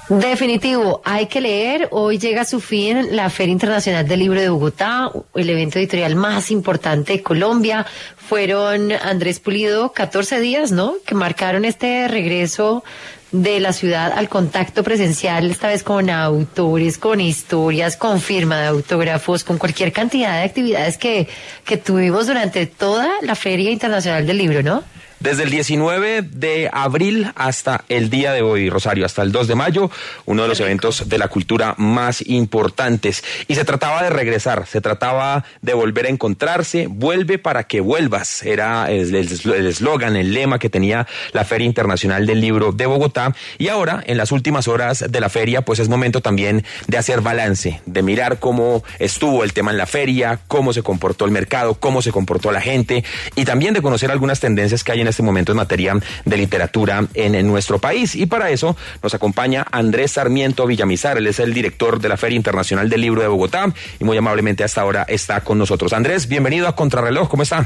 Definitivo, hay que leer. Hoy llega a su fin la Feria Internacional del Libro de Bogotá, el evento editorial más importante de Colombia. Fueron, Andrés Pulido, 14 días, ¿no?, que marcaron este regreso de la ciudad al contacto presencial, esta vez con autores, con historias, con firma de autógrafos, con cualquier cantidad de actividades que tuvimos durante toda la Feria Internacional del Libro, ¿no? Desde el 19 de abril hasta el día de hoy, Rosario, hasta el 2 de mayo, uno de los eventos de la cultura más importantes. Y se trataba de regresar, se trataba de volver a encontrarse. Vuelve para que vuelvas. Era el eslogan, el lema que tenía la Feria Internacional del Libro de Bogotá. Y ahora, en las últimas horas de la feria, pues es momento también de hacer balance, de mirar cómo estuvo el tema en la feria, cómo se comportó el mercado, cómo se comportó la gente, y también de conocer algunas tendencias que hay en este momento en materia de literatura en nuestro país. Y para eso nos acompaña Andrés Sarmiento Villamizar. Él es el director de la Feria Internacional del Libro de Bogotá y muy amablemente hasta ahora está con nosotros. Andrés, bienvenido a Contrarreloj, ¿cómo está?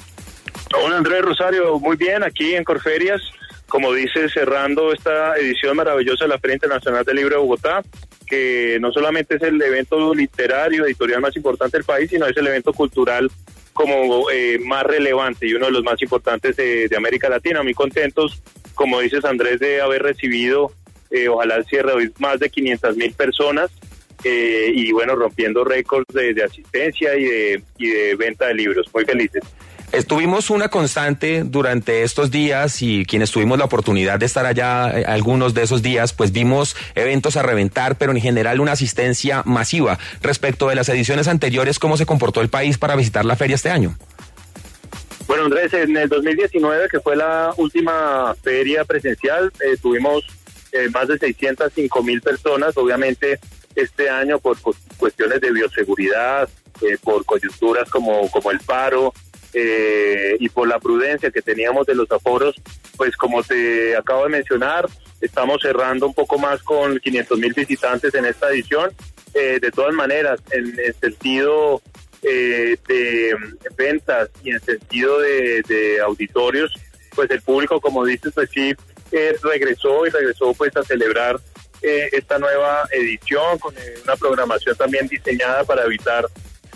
Hola Andrés, Rosario, muy bien, aquí en Corferias, como dice, cerrando esta edición maravillosa de la Feria Internacional del Libro de Bogotá, que no solamente es el evento literario, editorial más importante del país, sino es el evento cultural como más relevante y uno de los más importantes de América Latina. Muy contentos, como dices Andrés, de haber recibido, ojalá el cierre de hoy, más de 500,000 personas, y bueno, rompiendo récords de asistencia y de venta de libros. Muy felices. Tuvimos una constante durante estos días y quienes tuvimos la oportunidad de estar allá algunos de esos días, pues vimos eventos a reventar, pero en general una asistencia masiva. Respecto de las ediciones anteriores, ¿cómo se comportó el país para visitar la feria este año? Bueno, Andrés, en el 2019, que fue la última feria presencial, tuvimos más de 605,000 personas. Obviamente este año por cuestiones de bioseguridad, por coyunturas como el paro, y por la prudencia que teníamos de los aforos, pues como te acabo de mencionar, estamos cerrando un poco más con 500,000 visitantes en esta edición. De todas maneras, en el sentido de ventas y en sentido de auditorios, pues el público, como dices, pues sí, regresó pues a celebrar esta nueva edición con una programación también diseñada para evitar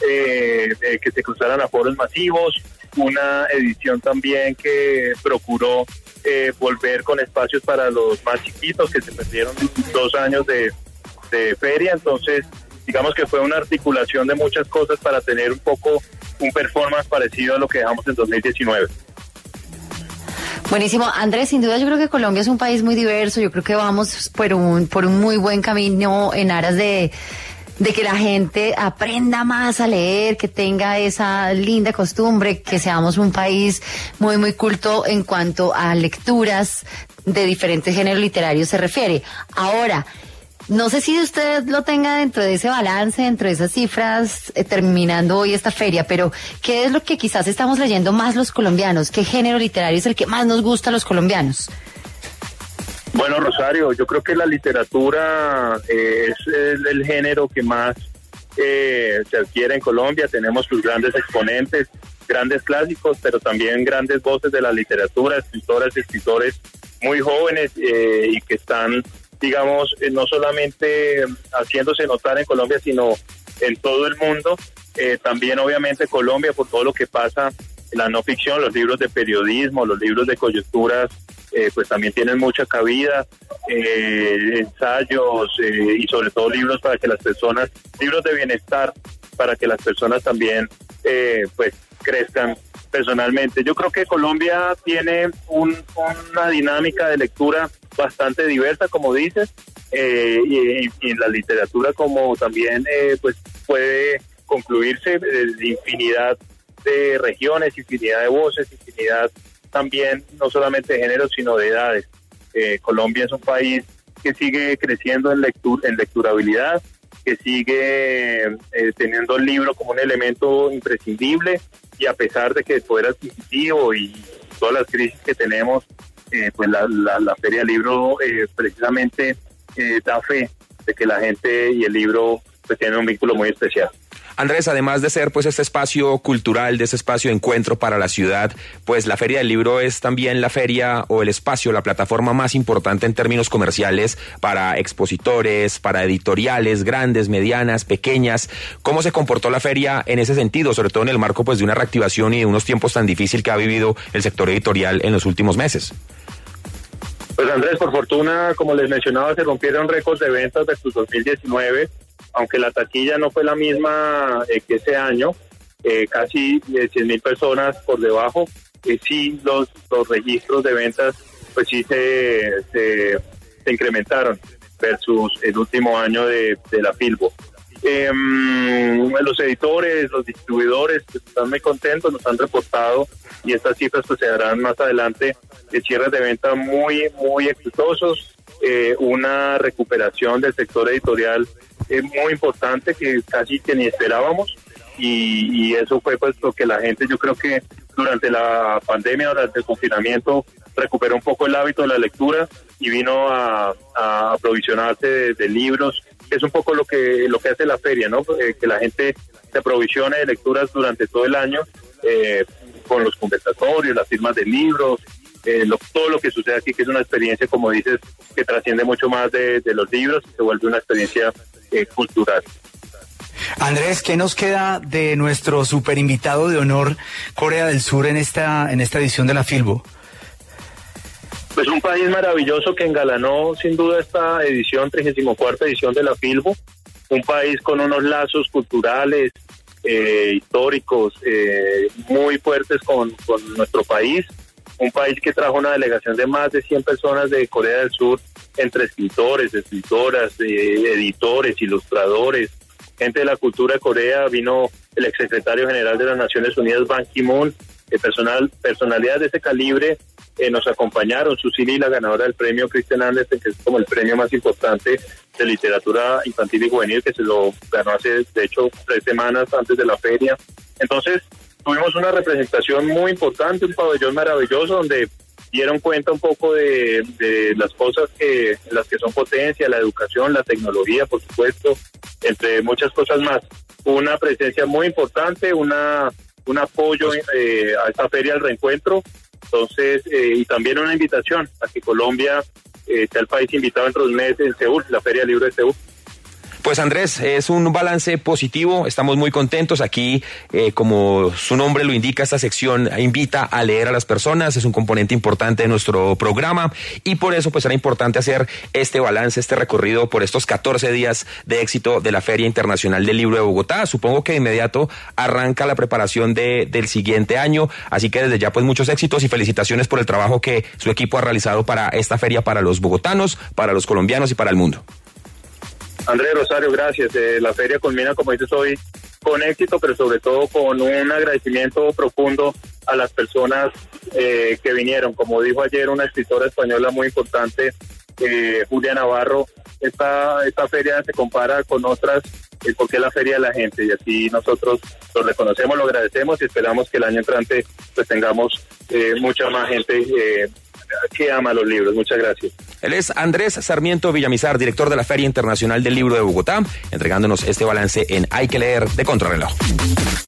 que se cruzaran aforos masivos, una edición también que procuró volver con espacios para los más chiquitos que se perdieron 2 años de feria. Entonces digamos que fue una articulación de muchas cosas para tener un poco un performance parecido a lo que dejamos en 2019. Buenísimo. Andrés, sin duda yo creo que Colombia es un país muy diverso. Yo creo que vamos por un muy buen camino en aras de que la gente aprenda más a leer, que tenga esa linda costumbre, que seamos un país muy, muy culto en cuanto a lecturas de diferentes géneros literarios se refiere. Ahora, no sé si usted lo tenga dentro de ese balance, dentro de esas cifras, terminando hoy esta feria, pero ¿qué es lo que quizás estamos leyendo más los colombianos? ¿Qué género literario es el que más nos gusta a los colombianos? Bueno, Rosario, yo creo que la literatura es el género que más se adquiere en Colombia. Tenemos sus grandes exponentes, grandes clásicos, pero también grandes voces de la literatura, escritoras y escritores muy jóvenes y que están, digamos, no solamente haciéndose notar en Colombia, sino en todo el mundo. También, obviamente, Colombia, por todo lo que pasa en la no ficción, los libros de periodismo, los libros de coyunturas, pues también tienen mucha cabida, ensayos y sobre todo libros para que las personas, libros de bienestar, para que las personas también pues crezcan personalmente. Yo creo que Colombia tiene una dinámica de lectura bastante diversa, como dices, y en la literatura como también pues puede concluirse infinidad de regiones, infinidad de voces, infinidad también no solamente de género sino de edades. Colombia es un país que sigue creciendo en lecturabilidad, que sigue teniendo el libro como un elemento imprescindible, y a pesar de que el poder adquisitivo y todas las crisis que tenemos, pues la Feria del Libro precisamente da fe de que la gente y el libro pues tienen un vínculo muy especial. Andrés, además de ser pues este espacio cultural, de este espacio de encuentro para la ciudad, pues la Feria del Libro es también la feria o el espacio, la plataforma más importante en términos comerciales para expositores, para editoriales grandes, medianas, pequeñas. ¿Cómo se comportó la feria en ese sentido, sobre todo en el marco pues de una reactivación y de unos tiempos tan difíciles que ha vivido el sector editorial en los últimos meses? Pues Andrés, por fortuna, como les mencionaba, se rompieron récords de ventas versus 2019, aunque la taquilla no fue la misma que ese año, casi 100,000 personas por debajo. Sí, los registros de ventas pues sí se incrementaron versus el último año de la Filbo. Los editores, los distribuidores pues, están muy contentos, nos han reportado, y estas cifras pues se darán más adelante, de cierres de venta muy exitosos, una recuperación del sector editorial muy importante que casi que ni esperábamos, y eso fue pues lo que la gente, yo creo que durante la pandemia, durante el confinamiento, recuperó un poco el hábito de la lectura y vino a aprovisionarse de libros. Es un poco lo que hace la feria, ¿no? Que la gente se aprovisione de lecturas durante todo el año, con los conversatorios, las firmas de libros, todo lo que sucede aquí, que es una experiencia, como dices, que trasciende mucho más de los libros y se vuelve una experiencia cultural. Andrés, ¿qué nos queda de nuestro super invitado de honor, Corea del Sur, en esta edición de la Filbo? Pues un país maravilloso que engalanó sin duda esta edición, 34ª edición de la Filbo, un país con unos lazos culturales, históricos, muy fuertes con nuestro país, un país que trajo una delegación de más de 100 personas de Corea del Sur, entre escritores, escritoras, editores, ilustradores, gente de la cultura de Corea. Vino el exsecretario general de las Naciones Unidas, Ban Ki-moon, personalidades de ese calibre nos acompañaron. Susili, la ganadora del premio Christian Andersen, que es como el premio más importante de literatura infantil y juvenil, que se lo ganó hace, de hecho, 3 semanas antes de la feria. Entonces, tuvimos una representación muy importante, un pabellón maravilloso, donde dieron cuenta un poco de las cosas las que son potencia, la educación, la tecnología, por supuesto, entre muchas cosas más. Una presencia muy importante, un apoyo a esta feria del reencuentro. Entonces, y también una invitación a que Colombia sea el país invitado entre 2 meses en Seúl, la Feria del Libro de Seúl. Pues Andrés, es un balance positivo, estamos muy contentos. Aquí, como su nombre lo indica, esta sección invita a leer a las personas, es un componente importante de nuestro programa, y por eso pues era importante hacer este balance, este recorrido por estos 14 días de éxito de la Feria Internacional del Libro de Bogotá. Supongo que de inmediato arranca la preparación del siguiente año, así que desde ya pues muchos éxitos y felicitaciones por el trabajo que su equipo ha realizado para esta feria, para los bogotanos, para los colombianos y para el mundo. Andrés, Rosario, gracias. La feria culmina, como dices hoy, con éxito, pero sobre todo con un agradecimiento profundo a las personas que vinieron. Como dijo ayer una escritora española muy importante, Julia Navarro, esta feria se compara con otras porque es la feria de la gente, y así nosotros lo reconocemos, lo agradecemos y esperamos que el año entrante pues tengamos mucha más gente que ama los libros. Muchas gracias. Él es Andrés Sarmiento Villamizar, director de la Feria Internacional del Libro de Bogotá, entregándonos este balance en Hay que leer de Contrarreloj.